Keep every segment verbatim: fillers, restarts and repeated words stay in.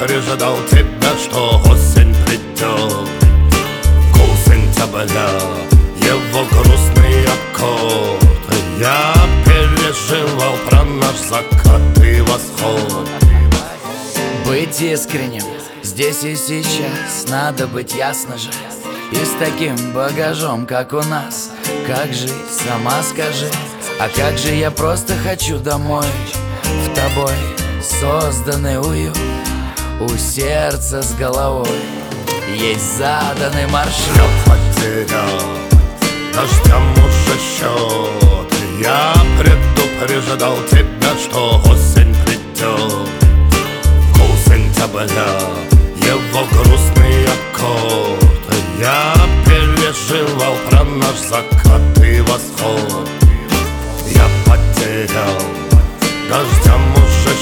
предупреждал тебя, что осень придет. Гул сентября, его грустный аккорд. Я переживал про наш закат и восход. Быть искренним здесь и сейчас надо быть, ясно же. И с таким багажом, как у нас, как жить, сама скажи. А как же я просто хочу домой, в тобой созданный уют, у сердца с головой есть заданный маршрут. Я потерял дождям уже счет. Я предупреждал тебя, что осень придет. Гул сентября, его грустный аккорд. Я переживал про наш закат и восход. Я потерял дождям уже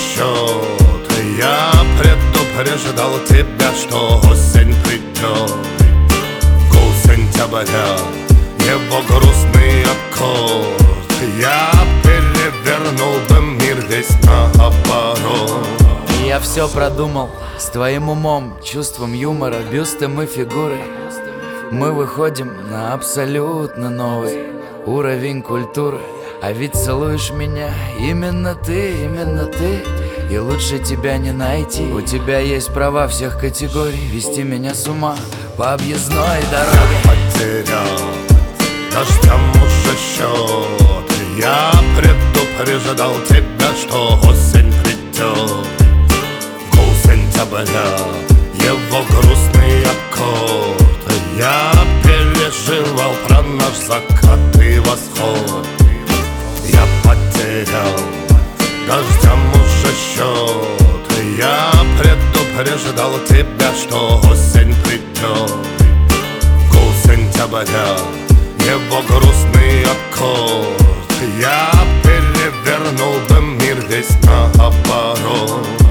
счет. Я предупреждал тебя, что осень придет. Гул сентября, его грустный аккорд. Я перевернул бы мир весь наоборот. Я все продумал с твоим умом, чувством юмора, бюстом и фигурой. Мы выходим на абсолютно новый уровень культуры. А ведь целуешь меня именно ты, именно ты. И лучше тебя не найти. У тебя есть права всех категорий вести меня с ума по объездной дороге. Потерял дождям уже счет. Я предупреждал тебя, что осень придет. Гул сентября, его грустный аккорд. Я переживал про наш закат и восход. Я потерял дождям уже счет. Я предупреждал тебя, что осень придет. Гул сентября, его грустный аккорд. Я перевернул бы мир весь наоборот.